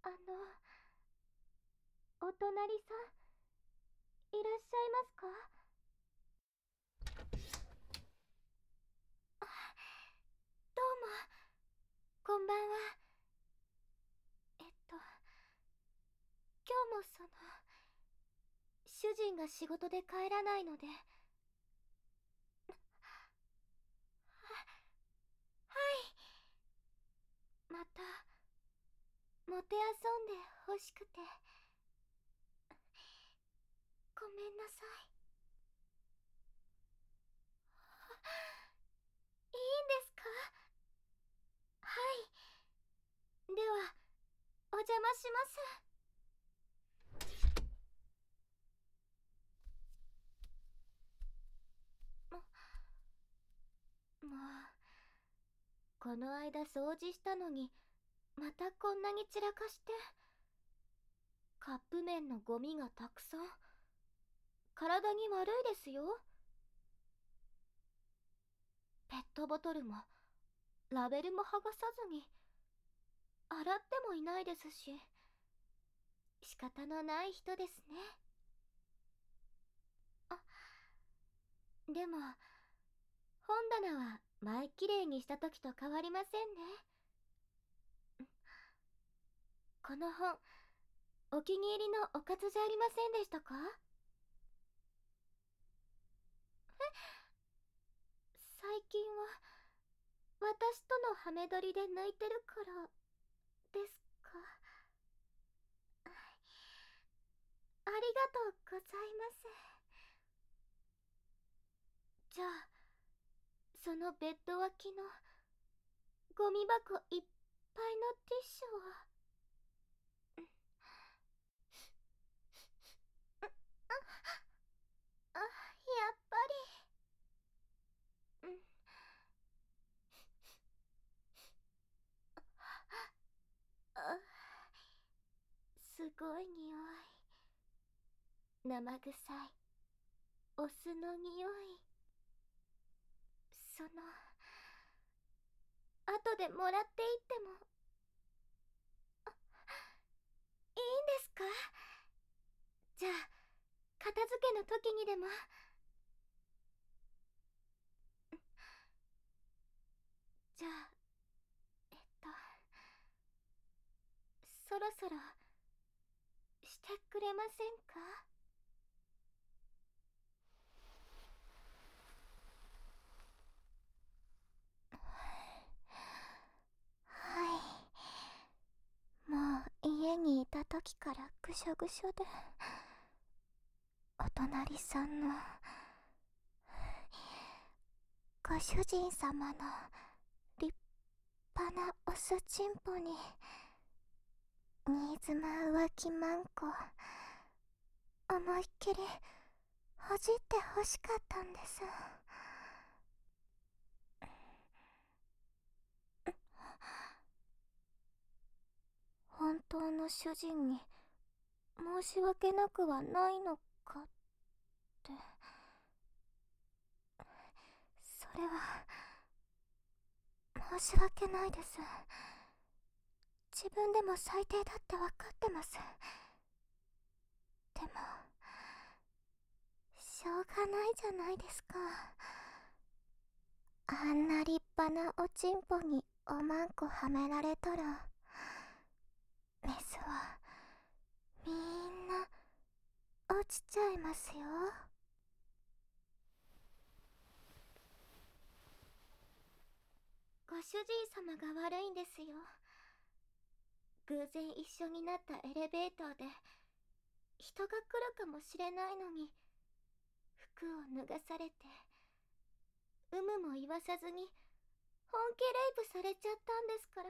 お隣さん、いらっしゃいますか？どうも、こんばんは。今日も主人が仕事で帰らないので。はい。また、もてあそんでほしくて。ごめんなさい。いいんですか？はい。では、お邪魔します。もう、この間掃除したのに、またこんなに散らかして。カップ麺のゴミがたくさん。体に悪いですよ。ペットボトルもラベルも剥がさずに洗ってもいないですし、仕方のない人ですね。あ、でも本棚は前きれいにした時と変わりませんね。この本、お気に入りのおかずじゃありませんでしたか？最近は私とのハメ撮りで泣いてるからですか？ありがとうございます。じゃあ、そのベッド脇のゴミ箱いっぱいのティッシュを。やっぱり。あ、すごい匂い。生臭いお酢の匂い。後でもらっていってもいいんですか？じゃあ、片付けの時にでも。じゃあ、そろそろしてくれませんか？はい。もう家にいた時からぐしょぐしょで。お隣さんのご主人様の立派なおすちんぽに新妻浮気まんこ思いっきりほじってほしかったんです。本当の主人に申し訳なくはないのかって。それは申し訳ないです。自分でも最低だって分かってます。でもしょうがないじゃないですか。あんな立派なおちんぽにおまんこはめられたら、メスはみんな落ちちゃいますよ。ご主人様が悪いんですよ。偶然一緒になったエレベーターで人が来るかもしれないのに服を脱がされて、有無も言わさずに本気レイプされちゃったんですから。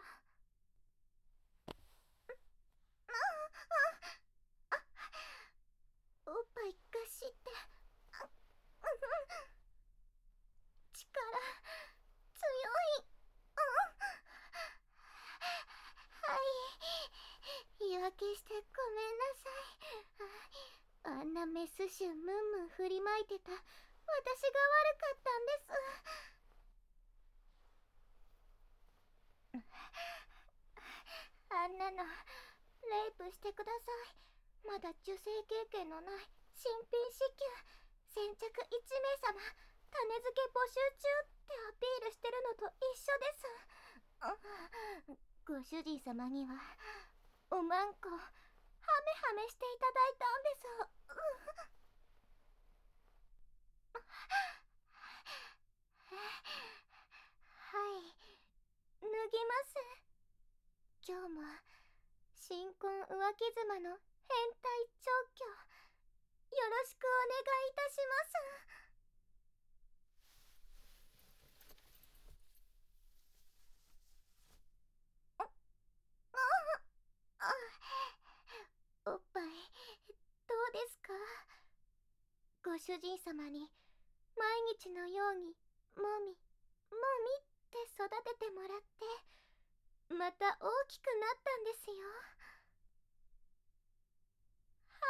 おっぱい貸して。力強い。はい、言い訳してごめんなさい。あんなメス臭ムンムン振りまいてた私が悪かったんです。あんなのレイプしてください。まだ受精経験のない新品子宮、先着1名様、種付け募集中ってアピールしてるのと一緒です。ご主人様にはおまんこハメハメしていただいたんです。はい、脱ぎます。今日も新婚浮気妻の変態調教、よろしくお願いいたします。おっぱいどうですか？ご主人様に毎日のようにもみって育ててもらって、また大きくなったんですよ。はい、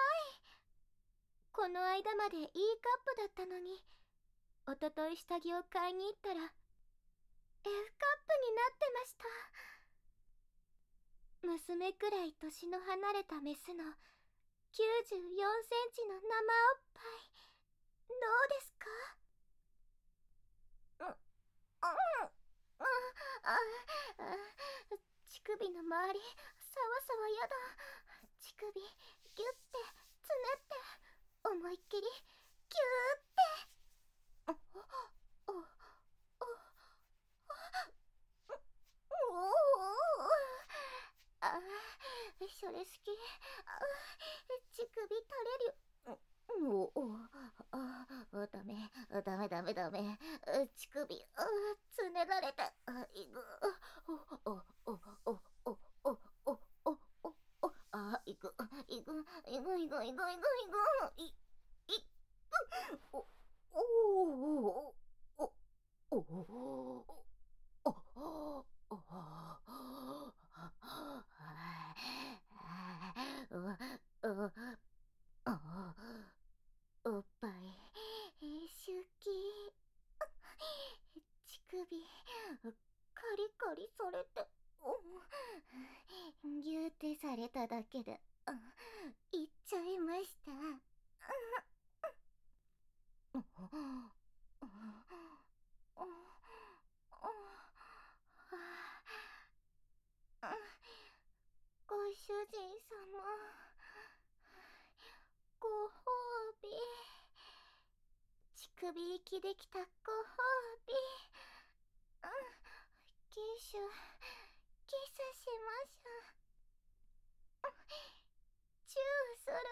この間まで E カップだったのに、おととい下着を買いに行ったら F カップになってました。娘くらい年の離れたメスの94センチの生おっぱい、どうですか？うん、うん、乳首の周り、さわさわやだ。乳首、ギュッて、つねって、思いっきり、ギューって。お、お、お、お、お、あ、それ好き。乳首垂れる。ダメ、ダメ。乳首、つねられた。いぐ。お、お、お、お、お、お、お、お、お、お、いぐ、いぐ、いぐ、いぐ、いぐ、いぐ、いぐ、い、い、お、お、お、お、お、お、お、おっぱい好き。乳首カリカリされて、ギューってされただけでいっちゃいました。ご主人様、ご褒美。乳首行きできたご褒美。キスしましょ。チューする。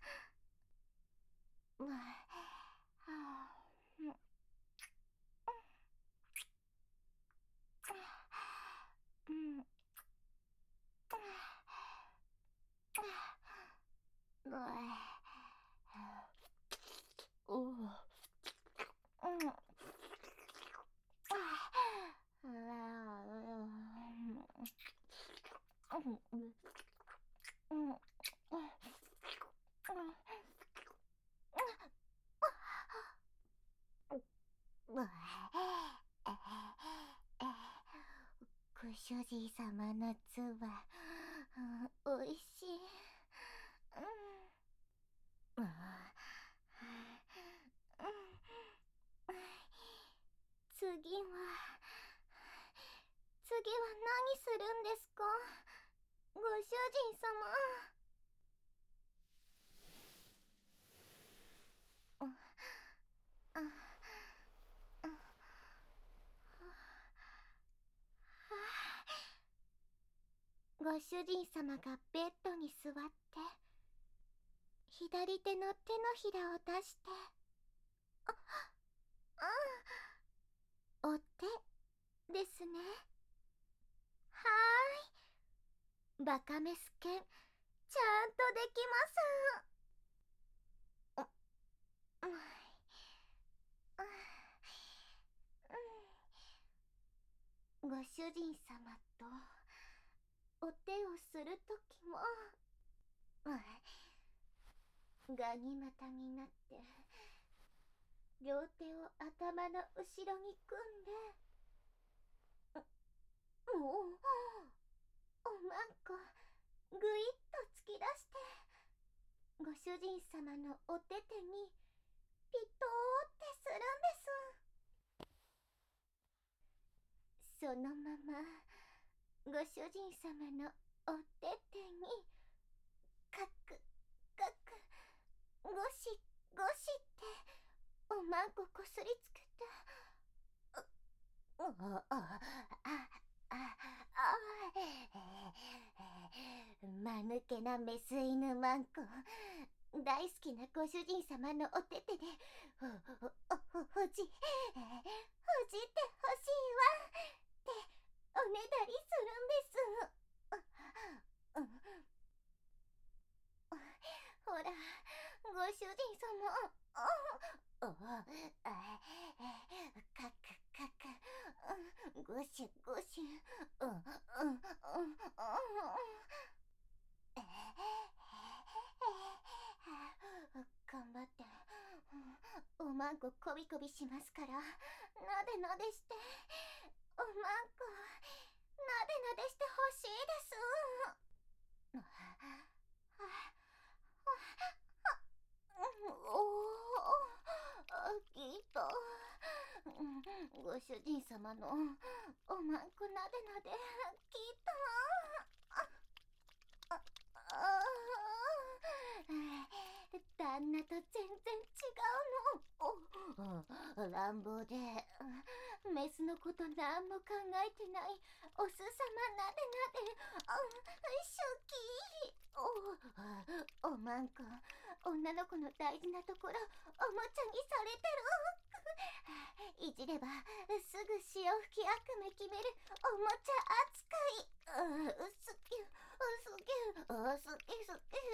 ご主人様の唾、おいしい。次は何するんですか、ご主人様。ご主人様がベッドに座って左手の手のひらを出して、お手ですね。はーい、バカメス犬、ちゃんとできます。ご主人様とお手をするときもガニ股になって両手を頭の後ろに組んで、もうおまんこぐいっとご主人様のお手手にピトーってするんです。そのままご主人様のお手手にカクカクゴシゴシっておまんここすりつけて、まぬけなメス犬マンコ、大好きなご主人様のお手手でほじってほしいわっておねだりするんです。ほら、ご主人様、カクカク、ゴシゴシ、頑張って、おまんここびこびしますから、なでなでして、おまんこ、なでなでしてほしいです。きっとご主人様のおまんこなでなできっと旦那と全然違うの。乱暴でメスのことなんも考えてないオス様なでなでシュキー。おまんこ、女の子の大事なところおもちゃにされてる。いじればすぐ潮吹き悪夢決めるおもちゃ扱い。好き好き好き好き。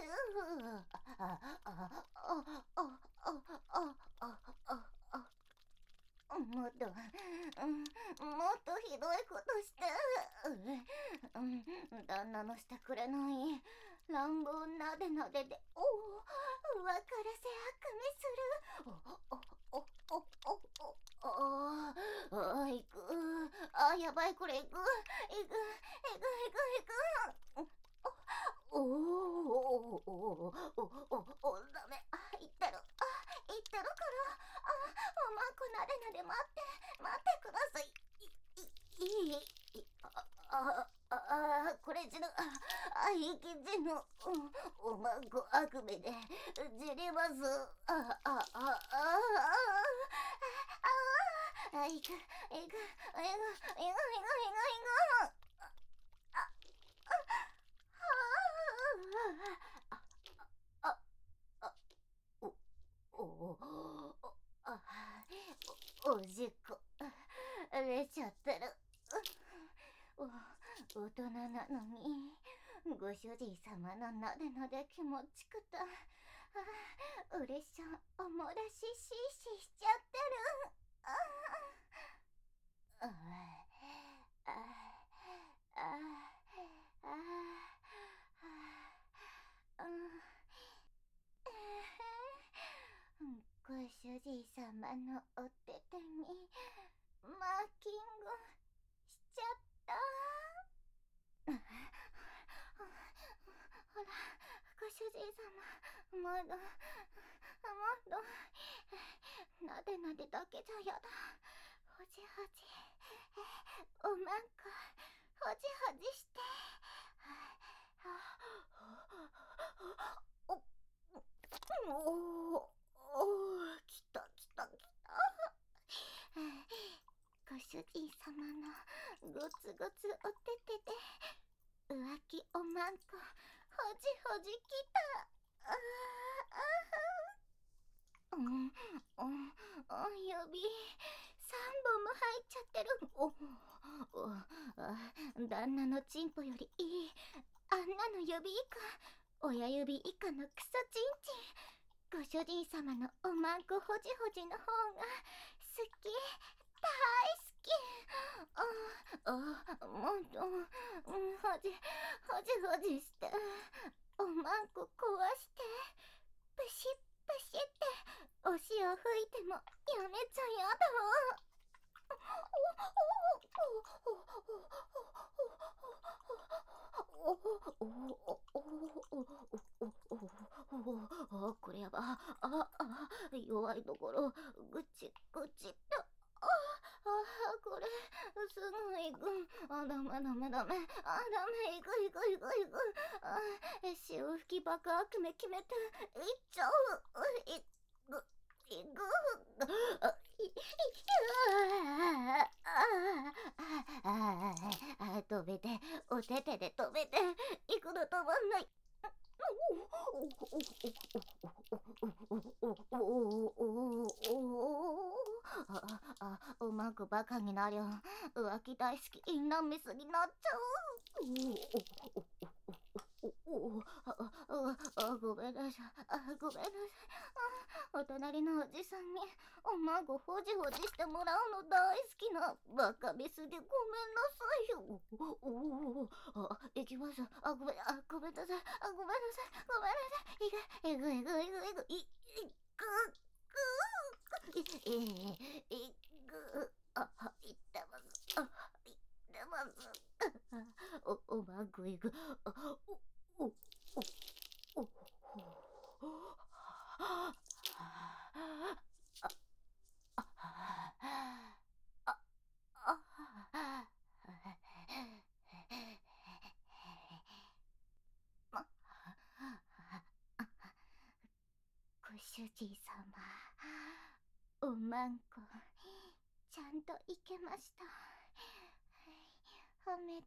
もっとひどいことして、旦那のしてくれない乱暴なでなでで分からせ悪夢する。いく、やばい、これいく、ダメ、言ってるから、おまんこなでなで待ってください。これじぬ、生きじぬ、おまんこ悪夢でじります。いく。おしっこ出ちゃってる。大人なのにご主人様のなでなで気持ちくて、うれしさおもらしししちゃってる。ご主人様のお手手にマーキングしちゃった。ほら、ご主人様、まだなでなでだけじゃやだ。ほじほじ、おまんこほじほじして。きた。ご主人様のゴツゴツお手手で浮気おまんこほじほじきた。指3本も入っちゃってる。旦那のチンポよりいいあんなの指以下、親指以下のクソチンチン。ご主人様のおまんこほじほじの方が好き、大好き。もっとほじほじしておまんこ壊して、プシップシってお塩吹いてもやめちゃやだ。 やば、弱いところ、ぐちぐちっと。これ、すぐ行く。ダメ。ダメ、行く。潮吹き爆悪夢決めて、行っちゃう。行く。飛べて、おててで飛べて、行くの止まんない。うまくバカになりゃ浮気大好きインナーメスになっちゃう。ごめんなさい。お隣のおじさんにお孫ほじほじしてもらうの大好きなバカミスでごめんなさいよ。行きます。ごめんなさい。ごめんなさい。行く。行ってます。おまんこ行く。ご主人様、おまんこちゃんといけました。褒めて。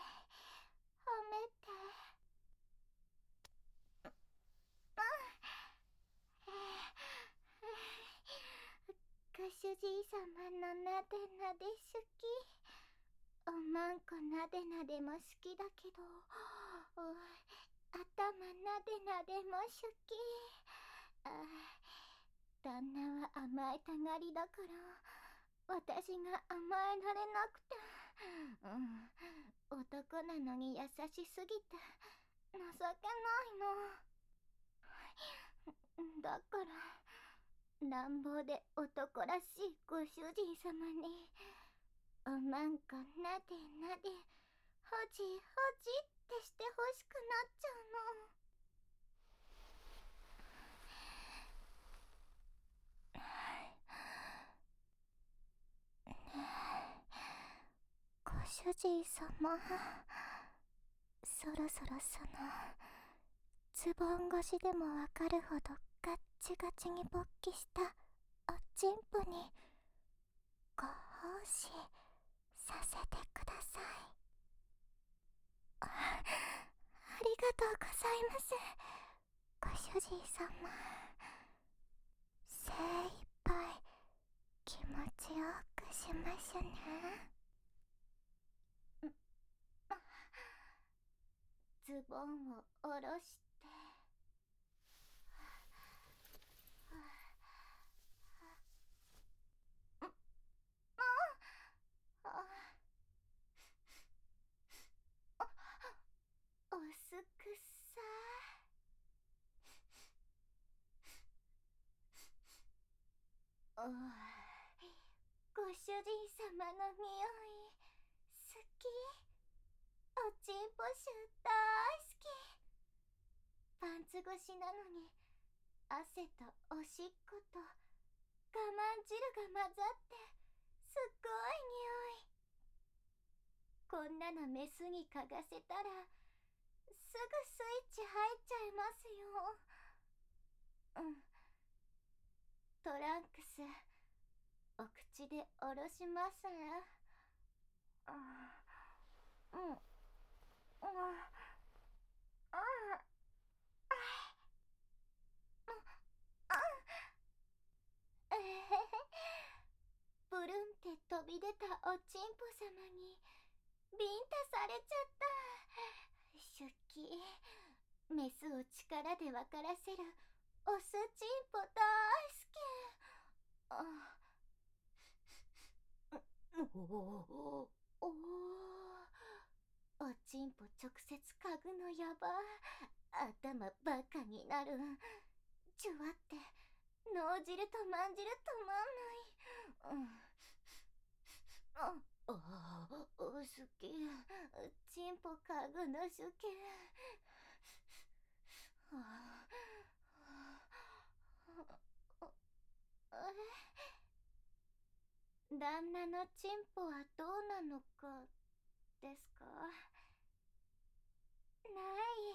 ご主人様のなでなで好き。おまんこなでなでも好きだけど、頭なでなでも好き。旦那は甘えたがりだから、私が甘えられなくて。男なのに優しすぎて情けないの。だから乱暴で男らしいご主人様におまんこなでなでほじほじってしてほしくなっちゃうの。ご主人様、そろそろそのズボン越しでもわかるほどガッチガチに勃起したおちんぽにご奉仕させてください。ありがとうございます、ご主人様。精一杯気持ちよくしますね。ズボンを下ろして、おすくさ。ご主人様の匂い好き。おちんぽ臭大好き。パンツ越しなのに汗とおしっこと我慢汁が混ざってすっごい匂い。こんなのメスに嗅がせたらすぐスイッチ入っちゃいますよ。トランクスお口でおろしますね。ブルンって飛び出たおちんぽ様にビンタされちゃった。出気。メスを力で分からせるオスちんぽ大好き。おちんぽ直接嗅ぐのやば。頭バカになる。ジュワって脳汁とまんじる止まんない。好き。チンポ嗅ぐの好き。 旦那のチンポはどうなのかですか？ない。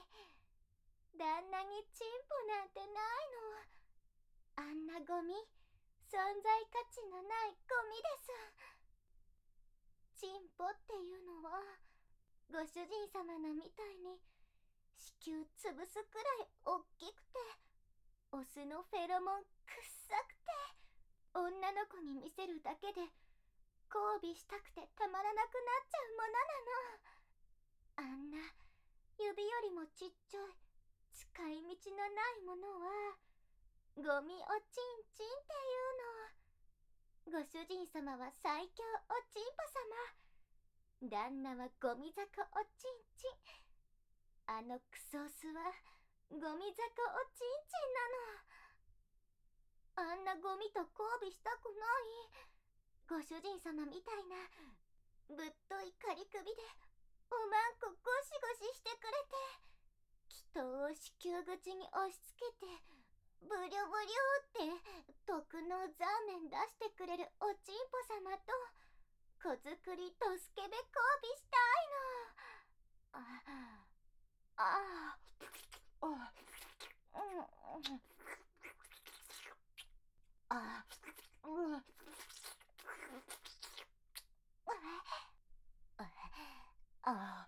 旦那にチンポなんてないの。あんなゴミ、存在価値のないゴミです。チンポっていうのは、ご主人様のみたいに子宮潰すくらいおっきくて、オスのフェロモンくっさくて、女の子に見せるだけで交尾したくてたまらなくなっちゃうものなの。あんな指よりもちっちゃい使い道のないものはゴミおちんちんっていうの。ご主人様は最強おちんぽ様、旦那はゴミ坂おちんちん。あのクソオスはゴミ坂おちんちんなの。あんなゴミと交尾したくない。ご主人様みたいなぶっとい仮首でおまんこゴシゴシしてくれて、祈祷を子宮口に押し付けてブリョブリョって特のザーメン出してくれるおちんぽ様と子作りとスケベ交尾したいの。あああうんあ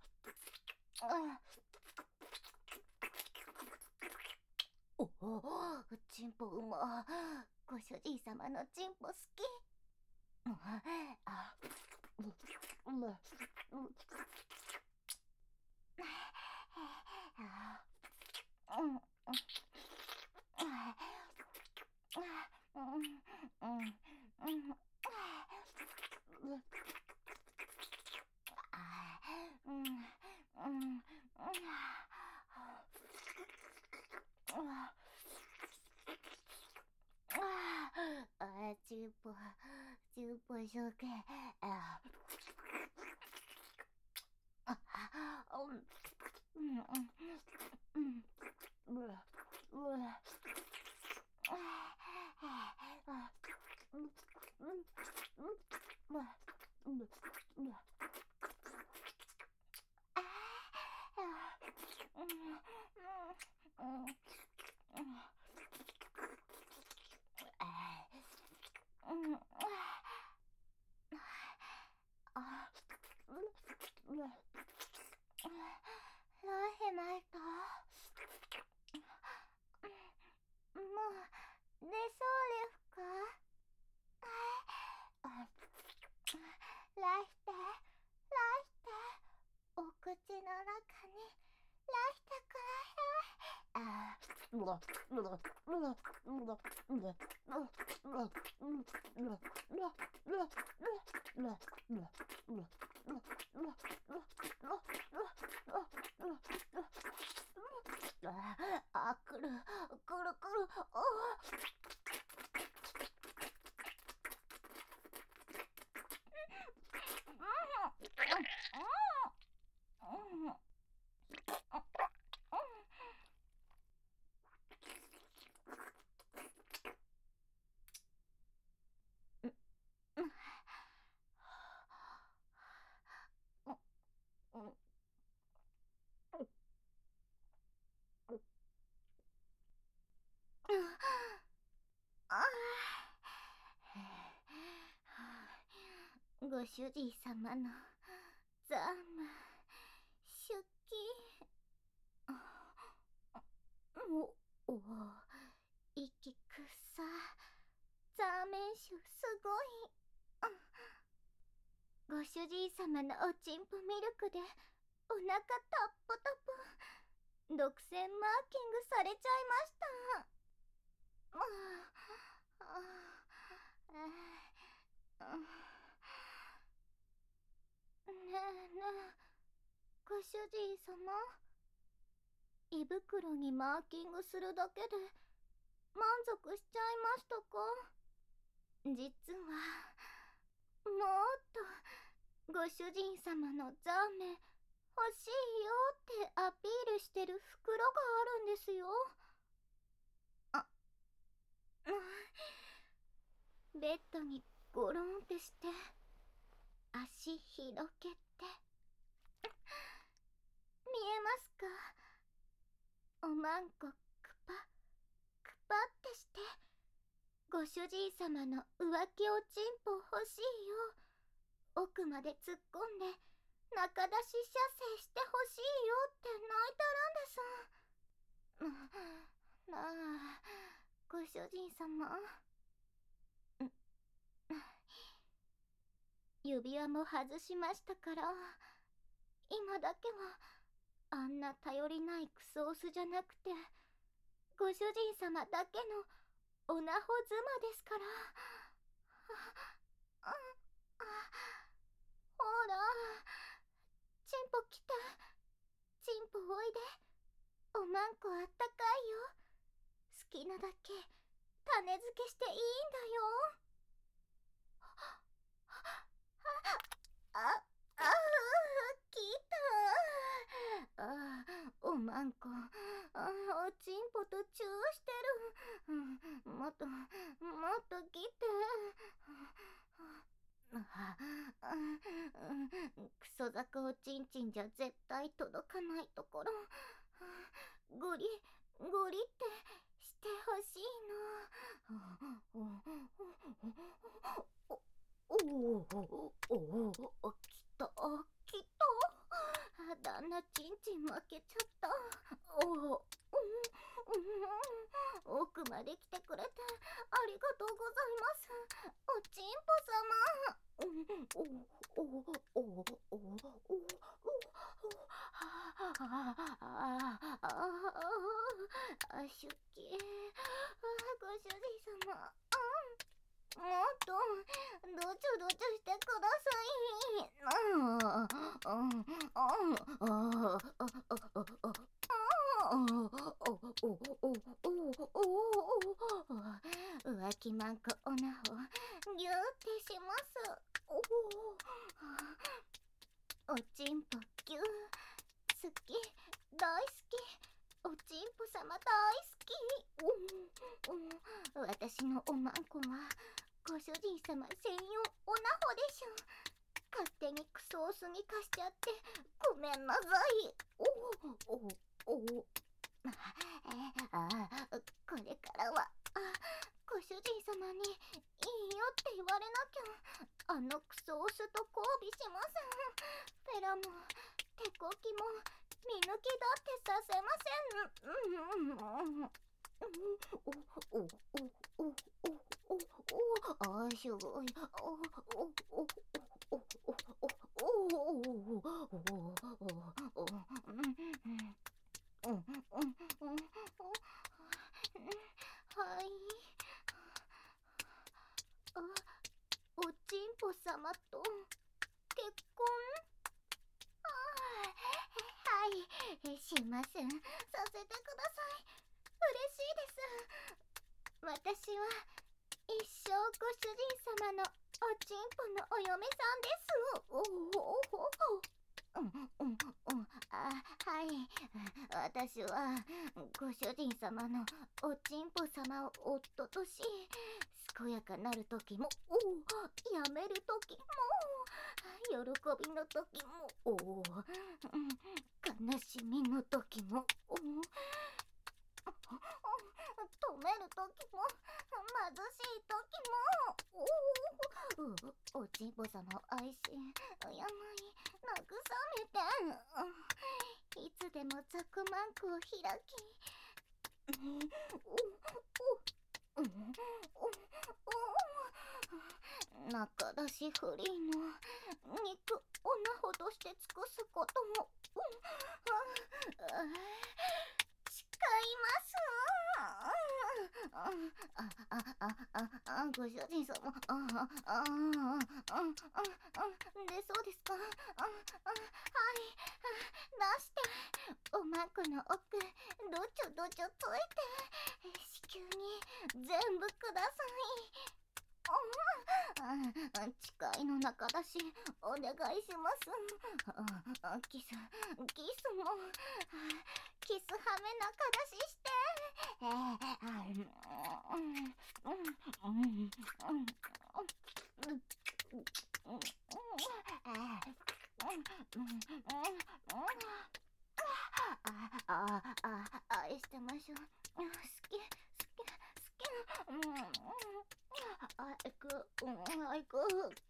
おお、チンポうま。ご主人様のチンポ好き。あチンポしょけ。ラヘマイト、もう寝そうですか？ライテお口の中にライテください。くるくるくる。ご主人様のザム出勤。お息くさ。ザーメン臭すごい。ご主人様のおちんぽミルクでお腹タップタプ、独占マーキングされちゃいました。ねえ、ご主人様、胃袋にマーキングするだけで満足しちゃいましたか？実はもっとご主人様のザーメン欲しいよってアピールしてる袋があるんですよ。 ベッドにゴロンってして足広げて、見えますか？おまんこクパクパってして、ご主人様の浮気おちんぽ欲しいよ。奥まで突っ込んで中出し射精してほしいよって泣いたらんです。なあ、ご主人様。指輪も外しましたから、今だけはあんな頼りないクソオスじゃなくて、ご主人様だけのおなほ妻ですから。ほら、チンポ来て、チンポおいで、おまんこあったかいよ。好きなだけ種付けしていいんだよ。あ、来た。おまんこ、おちんぽとチューしてる。もっと来て。クソザおちんちんじゃ絶対届かないところ、ゴリゴリってしてほしいの。きたきた。旦那ちんちん負けちゃった。奥まで来てくれてありがとうございます、おちんぽ様。シュッキー、ご主人様、もっとどちょどちょしてください。浮気まんこおなほギューってします。おちんぽギュー、好き、大好き、おちんぽ様大好き。私のおまんこはご主人様専用おなほでしょ。勝手にクソオスに貸しちゃってごめんなさい。これからはご主人様にいいよって言われなきゃ、あのクソオスと交尾します。フェラも手こきも見抜きだってさせません。すごい。はい。おちんぽ様と結婚？はい、します。させてください。嬉しいです。私は一生ご主人様のおちんぽのお嫁さんです。はい。私はご主人様のおちんぽ様を夫とし、健やかなる時もやめる時も喜びの時も悲しみの時も止める時も貧しい時もおちんぽ様を愛し、敬い慰めて、いつでもザクマンクを開き、中出しフリーの肉おなほとして尽くすことも誓います。ご主人様、で、そうですか。はい、出して、おまんこの奥、どちょどちょついて、子宮に全部ください。 誓いの中だし、お願いします。キスも、キスはめ中出しして。愛してましょ。好き。I go.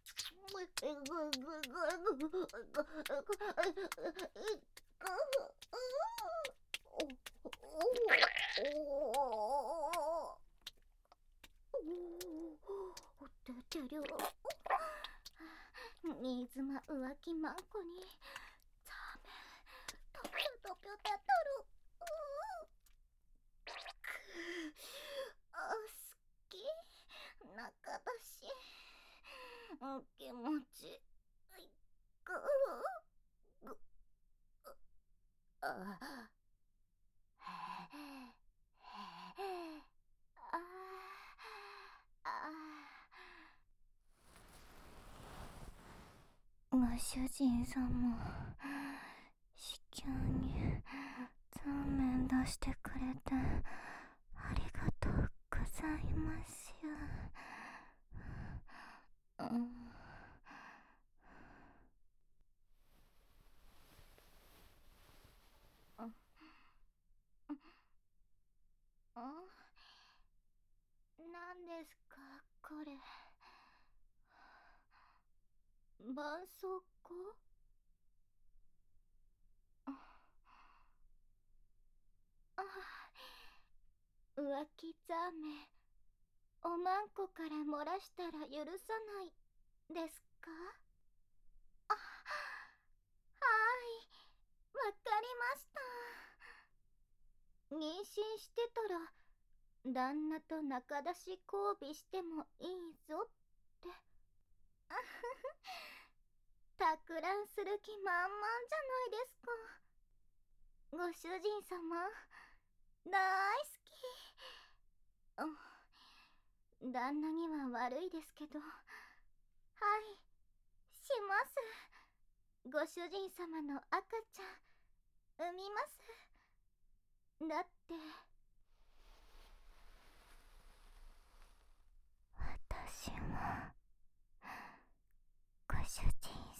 新妻浮気まんこにザーメントピョトピョペトル。好き中だし気持ちいく。ご主人様、至急にザーメン出してくれてありがとうございます。何ですかこれ。絆創膏？浮気ザーメン、おまんこから漏らしたら許さないですか？はい、わかりました。妊娠してたら旦那と仲出し交尾してもいいぞって。たくらんする気満々じゃないですか。ご主人様、大好き。旦那には悪いですけど、はい、します。ご主人様の赤ちゃん産みます。だって私もご主人